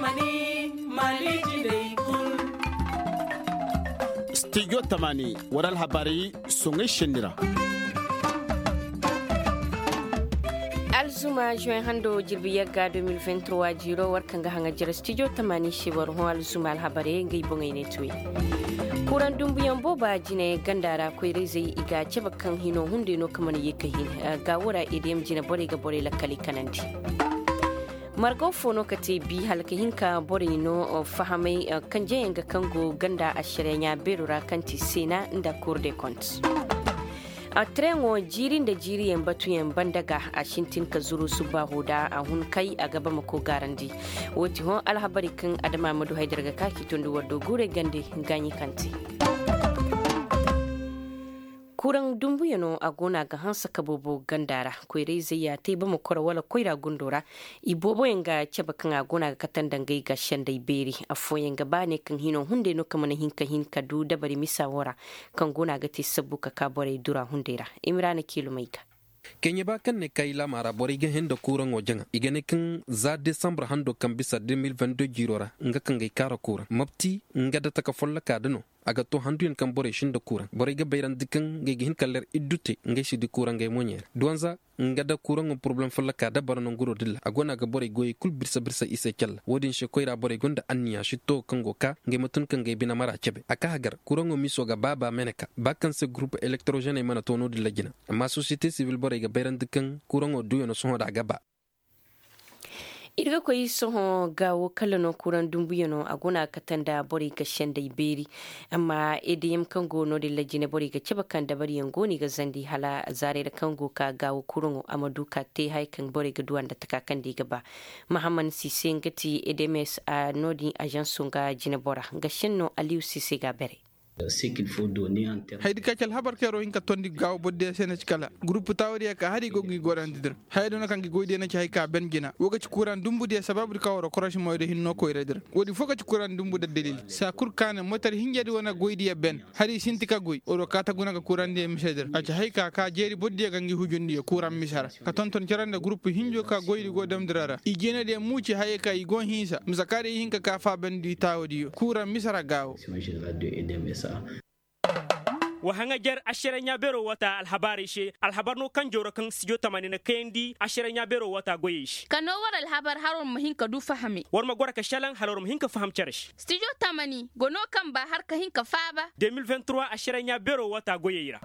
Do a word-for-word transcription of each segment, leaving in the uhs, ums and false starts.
tamani mali jine kul studio tamani waral habari songe shenira alzuma juin hando jirbi yagga deux mille vingt-trois jiro warkanga hanga jira studio tamani shibar ho alzuma al habari ngai bongay ne tuwi kuran dumbuyan boba jine gandara ko reze iga cebakan hino hunde no kamana yekahin ga wura idem jine bore ga bore lakali kanandi margo fono kati bi halka hinka bore no fahamai kanje yanga kango ganda ashirenya berura kanti sena nda cour des comptes a trengo jirin da jiriyan batuyen bandaga a shintin ka zuru su ba hoda a hun kai a gaba mako garandi wati hon alhabari kan adama madu haidar ga kaki tundu waddo gure gande ganyi kanti kuran dumbuyano a gona ga hansa kabobo gandara koire zai ya te ba mu kora wala koira gundora ibobo yanga ceba kan a gona ga katan dangai ga shandai beri a foyen ga bane kan hino hunde no kamana hinka hinka du dabari misawara kan gona ga te sabuka ka bore dura hundera imrana kilometer kenya ba kan ne kai lamara bori ga hendo kuran wajen igane kan za december hando kan bisa deux mille vingt-deux girora nga kan ga kara kuran mapti nga da taka folla ka dano aga to handu yen kan bore shin da kuran bori ga bayran dikan ga hin kallar iddute nga shi di kuran ga monyer duwanza nga da kuran un problem folla ka da barano nguro dilla agona ga bore goy kul birsa birsa ise kyalla wodin she koira bore gonda anniya shi to kan go ka nga mutun kan ga bina mara cebe aka hagar kuran un miso ga baba meneka bakan se groupe électrogène mana to no dilla gina amma société civile bore ga bayran dikan kuran o duyo no so da gaba irga koyi soho gawo kalano kuran dumbuyano aguna katanda bori ga shanda iberi amma ediyam kango no de lajine bori ga cebakan da bari yangoni ga zandi hala zare da kango ka gawo kurungo amaduka te haikan bori ga duwan da takakan diga ba muhammad sise ngati edemes a nodi agence ga jinebora ga shenno aliou sise ga bere haydi kacal habar kero hinka tondi gaw bodde sene kala groupe tawri ka hari gongi gorandidir haydo na kangi goyde na ci hay ka ben gina woga ci kuran dumbude sababu ka woro croche moyde hinno koy redir wodi foka ci kuran dumbude delil sa kur kana motar hinjadi wona goydi ben hari sintika goy oro kata guna ka kuran de miseder a ci hay ka ka jeri bodde gangi hujundi kuran misara ka ton ton ciranda groupe hinjo ka goydi go dem dirara i gene de muci hay ka i gon hinsa mzakari hinka ka fa ben di tawdi kuran misara gaw wa hanga jar ashiranya bero wata alhabari she alhabarno kan joro kan sijo tamani na kendi ashiranya bero wata goyish kano war alhabar haron muhinka du fahami war magwara ka shalan halor muhinka faham charish sijo tamani gono kan ba har ka hinka faba deux mille vingt-trois ashiranya bero wata goyira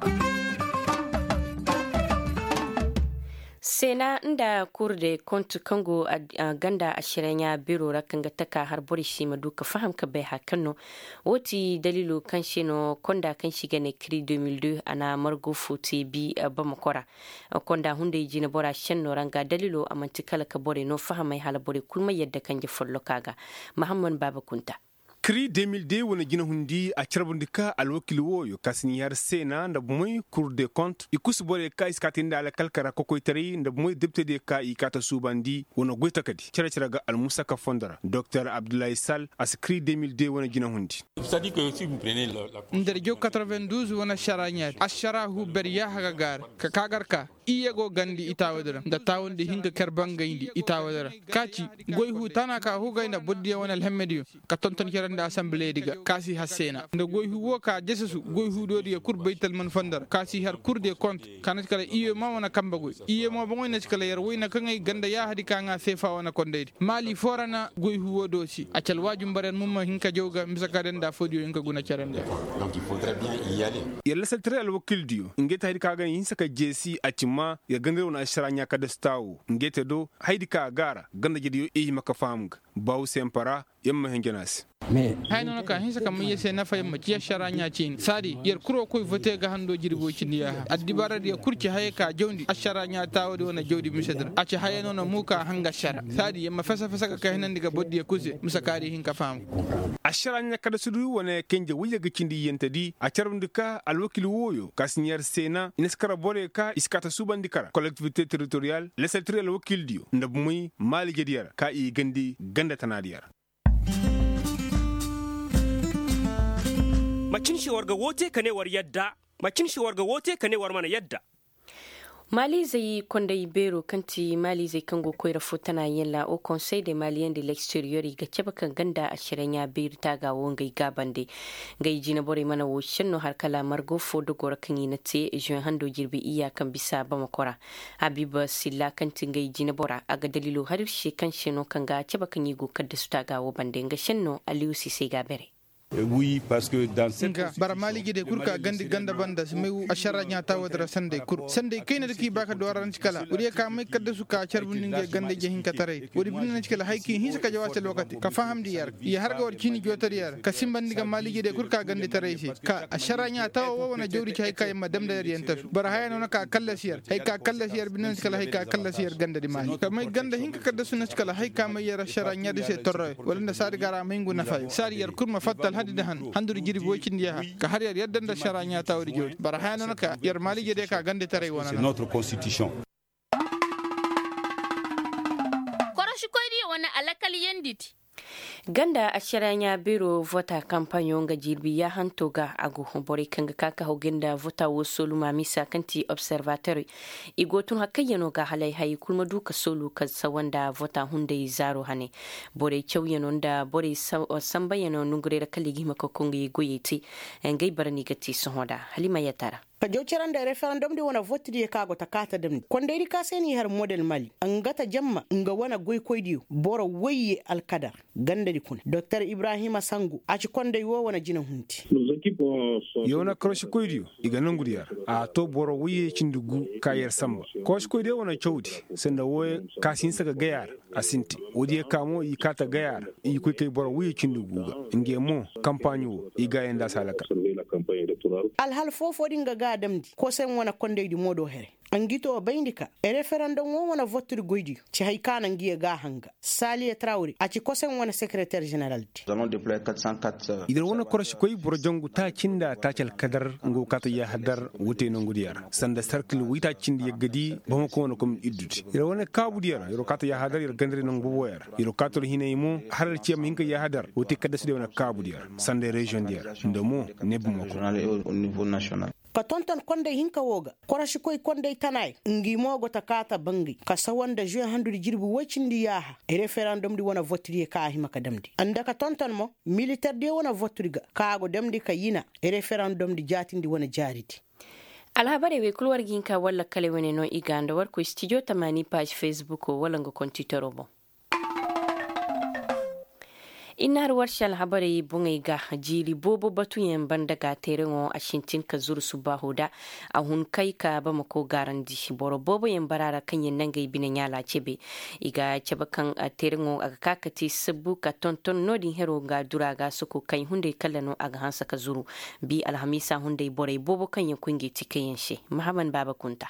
sena nda kurde kontu kango a ganda ashiranya biro rakanga taka har borishi maduka faham ka bai hakanno woti dalilu kan shino konda kan shiga ne kri deux mille deux ana margo futi bi bamakora konda hunde jina bora shenno ranga dalilu amantikala ka bore no fahamai hala bore kulma yadda kan je follo kaga muhammad baba kunta kri deux mille deux wona jina hundi a charbundika alwakil woyo kasni yar sena nda moy cour des comptes ikus bore ka iskatinda ala kalkara kokoytari nda moy deputé de ka ikata subandi wona goyta kadi cira cira ga al musaka fondara docteur abdoulaye sall as kri deux mille deux wona jina hundi c'est dit que si vous prenez la, la... ndar jo quatre-vingt-douze wona charanya asharahu beriya haga gar ka kagar ka iyego gandi itawadara da tawndi hinga kerbanga indi itawadara kaci goyhu tanaka hugayna boddiya wona alhamdiyo ka tonton da assemblée diga kasi hasena nda goyhu wo ka jesusu goyhu do diga kur baytal man fandar kasi har cour des comptes kanat kala iyo ma wana kambago iyo mo bangoy na kala yar wayna kangay ganda ya hadi ka nga sefa wana kondeydi mali forana goyhu wo do si acal wajum baren mumma hinka jowga misaka den da fodio hinka guna carande donc il faudrait bien y aller yalla saltre al wakil dio ngeta hadi ka ga hinsa ka jesi acima ya gandere wona asharanya ka dastawo ngete do haydi ka gara ganda jidi e maka famga baw sempara yamma hengenas me hayno ka hinsa kam yese na fay ma ci sharanya cin sadi yer kuro koy vote ga hando jirbo cindiya addi barade ya kurci haye ka jawdi asharanya tawdi wona jawdi misedr acci haye non muka hanga shara sadi yamma fasa fasa ka hinan diga boddi ya kuse musakari hinka fam asharanya kada sudu wona kenje wuya ga cindi yentadi a charbundika alwakil woyo kasnier sena ineskara bore ka iskata subandikara collectivité territoriale leseltre alwakil dio ndabumuy mali jediyara ka i gandi ganda tanadiyara macin shi warga wote ka ne war yadda macin shi warga wote ka ne war mana yadda Mali zai konda ibero kanti Mali zai kango koyar fotana yalla au Conseil des Maliens de l'extérieur ga ceba kan ganda a shirin ya bir ta ga wongai gabande gai jina bore mana wo shinno har kala margo fodo gora kan yi nate juin hando jirbi iya kan bisa ba makora Habiba Silla kanti gai jina bora aga dalilo har shi kan shino kan ga ceba kan yi go kadda su ta ga wo bande ga shinno Aliyu Sise ga bere. Oui, parce que dans cette nga bara maligi de kurka gandi ganda banda meu ashara nyata wadra sande kur sande kayna de ki baka do ran cikala uri ka mai kadda su ka charbun ninge ganda je hin ka tare uri bin nan cikala hayki hin ka jawata lokati ka faham di yar ya har ga warkini jotar yar ka simban diga maligi de kurka gandi tare shi ka ashara nyata wa wana jawri kai kai madam da yanta bara hayano na ka kalla siyar hay ka kalla siyar bin nan cikala hay ka kalla siyar ganda di mali ka mai ganda hin ka kadda su na cikala hay ka mai yar ashara nyadi se torre wala sari gara mai ngu na fay sari yar kurma fattal hadida han handur jiri bokin dia ka har yar yaddan da sharanya ta wuri jodi bara hayano ka yar mali je de ka gande tare wona notre constitution koroshi koyri wona alakali yenditi ganda a shiranya biro vota kampanyo ga jirbi ya hanto ga agu bore kanga kaka hoginda vota wo solu mamisa kanti observatory igotun hakayyano ga halai hayi kulma duka solu ka sawanda vota hunde zaro hane bore chawyano da bore sambayano nungure kaligi makokongi goyeti ngai barani gati sohoda halima yatara ka jawcaran da referendum di wana vote di ka go takata dem konde ri ka seni har model Mali angata jamma nga wana goy koydi boro woyye alkadar ganda di kun Dr Ibrahima Sangu a ci konde wo wana jina hunti yona kroshi koydi iga nangudiyar a to boro woyye cindugu kayar samba kroshi koydi wana chawdi senda woy kasin saka gayar asinti wodi kamo yi kata gayar yi koy kay boro woyye cindugu ga ngemo kampanyo iga yanda salaka alhal fofo dinga ga damdi ko sen wana konde di modo here angito bayndika e referendum won wana voter goydi ci hay kana ngiye ga hanga Saliya Traoré a ci ko sen wana secrétaire général idan wana koroshi koy boro jongu ta cinda ta cal kadar ngo kata ya hadar wote no ngudiyar sanda circle wita cindi yegadi bama ko wana kom idduti idan wana kabudiyar yoro kata ya hadar yoro gandre no boboyar yoro kato hinayimo haral ci am hinka ya hadar wote kada su de wana kabudiyar sanda region diyar ndemo nebumo ko au niveau national ka tonton konde hinka woga korashi koy konde tanay ngi mogo takata bangi ka sawanda juin handu jirbi wacindi yaha e referendum di wona votri ka hima ka damdi anda ka tonton mo militaire de wona votriga kaago damdi ka yina e referendum di jatindi wona jariti alhabare we kulwar ginka walla kale wene no iganda war ko studio tamani page facebook wala ngo computer robo inar warshal habare bungai ga jiri bobo batuyen bandaga terengo a shintin ka zuru subahuda a hun kai ka ba mako garandi boro bobo yen barara kan yen nangai binan yala cebe iga cebe kan terengo aga kakati sabu ka tonton nodin hero ga duraga suko kai hunde kallano aga hansa ka zuru bi alhamisa hunde bore bobo kan yen kungi tikayen she mahaban baba kunta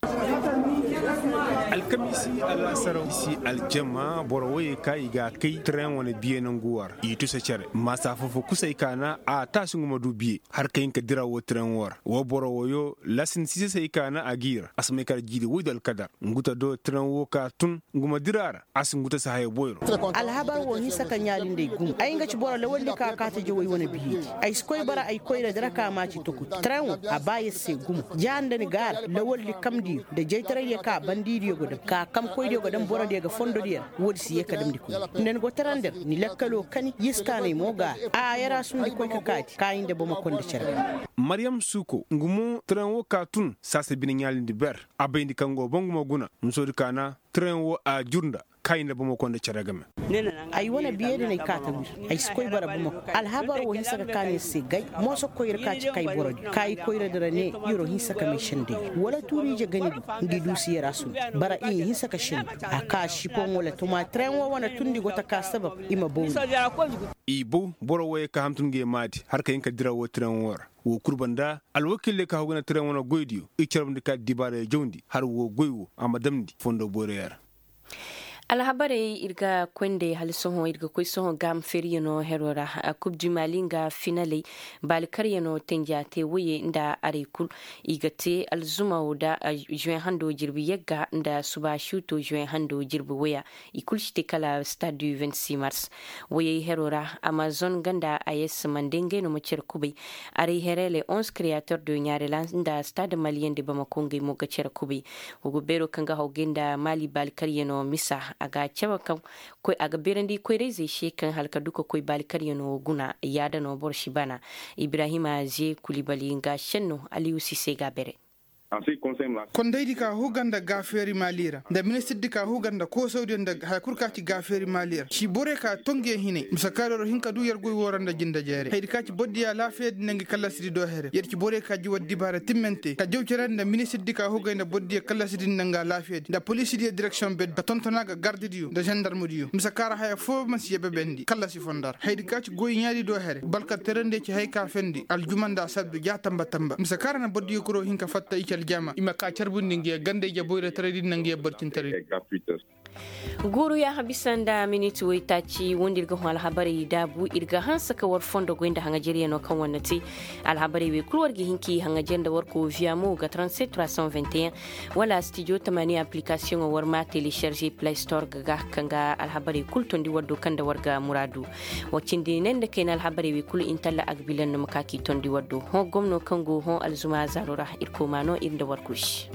alkamisi ala sarawisi aljama borwaye kai ga kai tren wani biye nan guwar itu sa cere masa fofo kusai kana a tasu nguma du biye har kayin ka dira wo tren war wo borwayo lasin sise sai kana agir asmai kar jidi wudal kadar nguta do tren wo ka tun nguma dirara as nguta sa hayo boyro alhabar wo ni saka nyalin dai gum ai ngaci bora lawalli ka ka ta je wai wani biye ai skoy bara ai koy da dara ka ma ci to tren a baye se gum janda ni gar lawalli kamdi da jeytare ka bandidi goda ka kam koyde goda bora de ga fondo dia wodi siye kadam di ko nen go tarander ni lekkalo kani yiskane moga a yara sundi koy ka kati kayinde bo makonde cerbe Mariam Suko ngumo tren wo ka tun sase bin nyalindi ber abayndi kango bongumo guna msodi kana tren wo a jurnda kayinde bo makonde ceragame ay wona biyede ne kata wir ay skoy bara bo makko alhabar wo hisaka kane se gay moso koyre ka ci kay borodi kay koyre dara ne yoro hisaka me shende wala turi je gani ndi dusi yara sun bara in hisaka shende aka shipon wala tuma tren wo wana tundi gota ka sabab ima bo ibo boro we ka hamtunge mati har kayin ka dira wo tren wor wo kurbanda alwakille ka hogana tren wona goydiyo e cerbndi ka dibare jawndi har wo goywo amadamdi fondo bore yara alhabare irga kwende halsoho irga koisoho gam feriyano herora kub jumalinga finale balkariyano tenjate wuye nda arekul igate alzuma da juin hando jirbi yagga nda suba shuto juin hando jirbi waya ikulshite kala stade du vingt-six mars wuye herora amazon ganda ayes mandenge no mocer kubai are herele onze créateurs de nyareland nda stade malien de bamako ngi mo gacer kubai ugo bero kanga hogenda mali balkariyano misa aga cewa kan koi aga birandi koi reze she kan halka duka koi balikar yano guna yada no bor shibana Ibrahima je Kulibali nga shenno Aliou Cissé ga bere kon daydi ka huganda gaferi malira da ministre dika huganda ko saudi da hakurkati gaferi malira shi bore ka tonge hine musakaro hinka du yargoy woranda jinda jere haydi ka ci boddiya lafiya nangi kallasidi do here yerci bore ka ji waddi bara timmente ka jewceranda ministre dika huganda boddiya kallasidi nanga lafiya da police di direction bed ka tontonaga garde diyo da gendarme diyo musakara haya fo masiye be bendi kallasi fondar haydi ka ci goy nyaadi do here balka terende ci hayka fendi aljumanda sabbi jatamba tamba musakara na boddiya ko hinka fatta jama ima ka charbun ninge gande je boyre tradi nange bartin tare guru ya habisanda minute waitaci wondir ga hal habari da bu irga hansa ka war fondo goinda hanga jeriya no kan wannati al habari we kulwar gi hinki hanga jenda war ko via mo ga trente-sept trois cent vingt et un wala studio tamani application war ma télécharger play store ga kanga al habari kul tondi waddo kanda warga muradu wakindi nende ken al habari we kul intalla agbilan no makaki tondi waddo ho gomno kango ho alzuma zarura irko mano inda warkush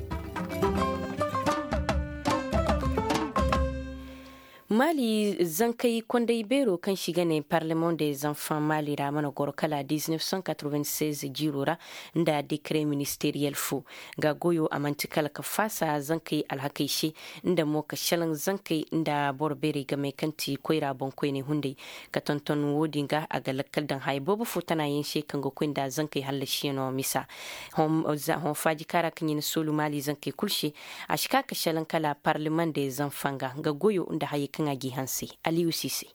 Mali zankai kwandai bero kan shiga ne Parlement des enfants Mali ra mana gorkala dix-neuf cent quatre-vingt-seize jirora da decret ministerial fu ga goyo amantikala ka fasa zankai alhakai shi inda mo ka shalan zankai inda borbere ga mai kanti koira bon koine hunde ka tonton wodinga a galakal dan haibobu futana yin she kan go kwinda zankai halashi no misa hom za hom faji kara kan yin sulu Mali zankai kulshi a shika ka shalan kala Parlement des enfants ga goyo inda hayi agi hansi Aliou Cissé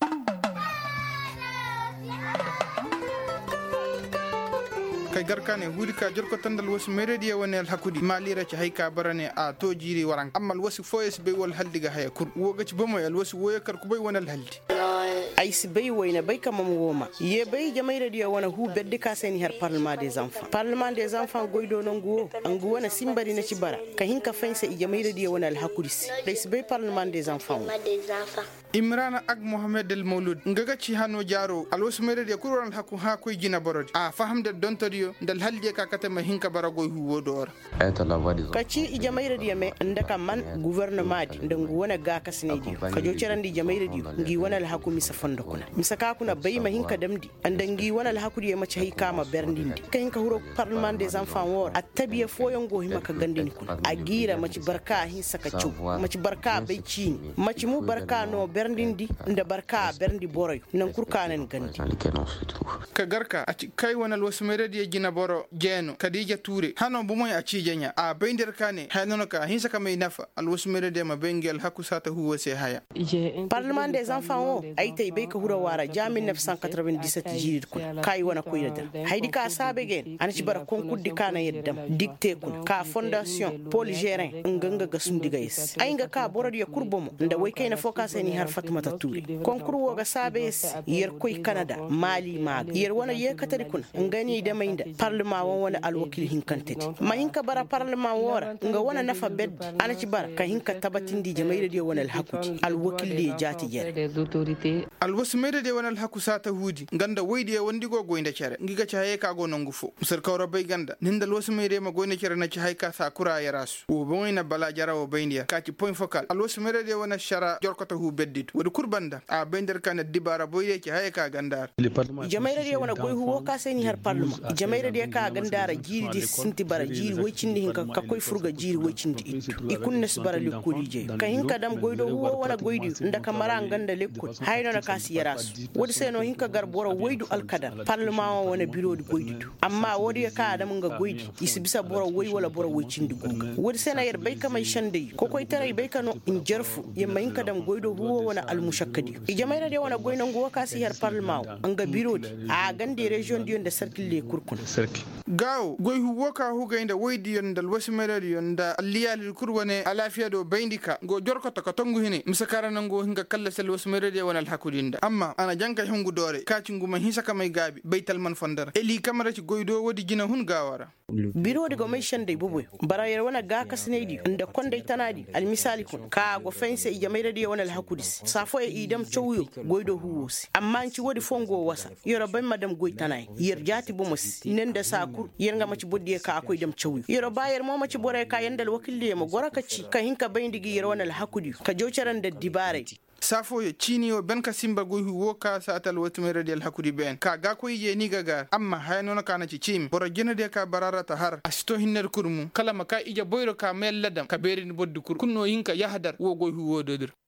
kay garkane hurika jorko tandal wasu meredi woni al hakudi malira ci hayka barane a to jiri waran amal wasu foyes be wal haldiga haya kur woga ci bamo al wasu woyakar ku bay wonal haldi ay si bay woyna bay kamam woma ye bay jamayra dia wana hu bedde ka seni har parlement des enfants parlement des enfants goydo non guwo angu wana simbari na ci bara ka hinka fense i jamayra dia wana al hakudi day si bay parlement des enfants Imrana ak Mohamed El Maulud ngaga ci hano jaro al wasu meredi kuran hakku ha koy jina borodi a fahamde dontori dal halde ka katama hinka baragoy huwo dor kaci i jamayra dia me ndaka man gouvernement di ndangu wona ga kasne di ka jo cerandi jamayra di ngi wona al hakumi sa fondo kuna misaka kuna bay ma hinka damdi andangi wona al hakudi e ma ci kama berndindi ka hinka huro parlement des enfants wor attabiye foyongo hima ka gandini kuna agira ma ci barka hin saka ciu ma ci barka bay ci ma ci mu barka no berndindi nda barka berndi boroy nan kurkanen gandi ka garka a ci kai wona al wasu meredi jina boro jeno Kadija Touré hano bumoy a cijenya a bender kane hanono ka hinsa ka may nafa al wasmere de ma bengel hakusata huwa se haya Parlement des enfants o ay tay be ka hura wara ja mille neuf cent quatre-vingt-dix-sept jirid ko kay wona ko yedda haydi ka sabe gen an ci bara konkuddi kana yeddam dicté ko ka fondation Paul Gérin nganga gasum digayes ay nga ka borodi ya kurbomo nda way kayna focus ni har Fatoumata Touré konkuru wo ga sabe yer koy Canada Mali mag yer wona ye katari kun ngani de mayda parlement won wona alwakil hinkanteti ma hinka bara parlement wora nga wona nafa bed ana ci bara ka hinka tabatindi jamayre de wona alhakudi alwakil de jati jere alwasmere de wona alhakusata hudi ganda woyde wondi go goynda cere ngiga ci hayka go nongu fu sir kawra bay ganda nindal wasmere ma goynda cere na ci hayka sa kura yarasu o boyna bala jarawo bayndiya ka ci point focal alwasmere de wona shara jorkata hu beddit wodi kurbanda a baynder kana dibara boyde ci hayka gandar jamayre de wona goy huwo ka seni har parlement jamayre de ka gandara jiri di sinti bara jiri waycindi hinka ka koy furga jiri waycindi ittu ikunne subara lekkoli je ka hinka dam goydo huwo wona goydi ndaka mara ganda lekkol hayno na ka kasi yarasu wodi seno hinka gar boro waydu alkadar parlement wona biro di goydu amma wodi ka adam nga goydi isi bisa boro way wala boro way cindi goga wodi sena yer bay kamay shande ko koy taray bay kano in jerfu yemma hinka dam goydo huwo wona al mushakkadi i jamayra de wona goyno ngo kasi her parlement anga biro di a gande region di yonde cercle le kurkun gaw goy huwo ka huga inda waydi yondal wasimere yonda aliyal kurwane alafiya do bayndika go jorko to katongu hini misakara nango hinga kala sel wasimere de wona al hakudinda amma ana janka hungu dore kaci nguma hisa kamay gabi baytal man fondara eli kamara ci goydo wodi jina hun gawara biro de gomay shande bubu barayar wana ga kasnedi inda konde tanadi al misali kun ka go fense i jamayra de wona al hakudis safo e idam chowyo goydo huwosi amma ci wodi fongo wasa yoro bay madam goy tanay yer jati bumus nende sakur yer nga ma ci boddi ka akoy dem chowyo yoro bayer mo ma ci bore ka yandal wakille mo goraka ci ka hinka bayndigi yer wona al hakudi ka jowcharan de dibare safo yo chini yo ben ka simba goy huwo ka sa atal watumere del hakudi ben ka ga koy ye ni gaga amma hayno na kana ci chim boro jena de ka barara ta har asto hinner kurmu kala maka ija boyro ka mel ladam ka berin boddi kur kunno hinka yahdar wo goy huwo dodir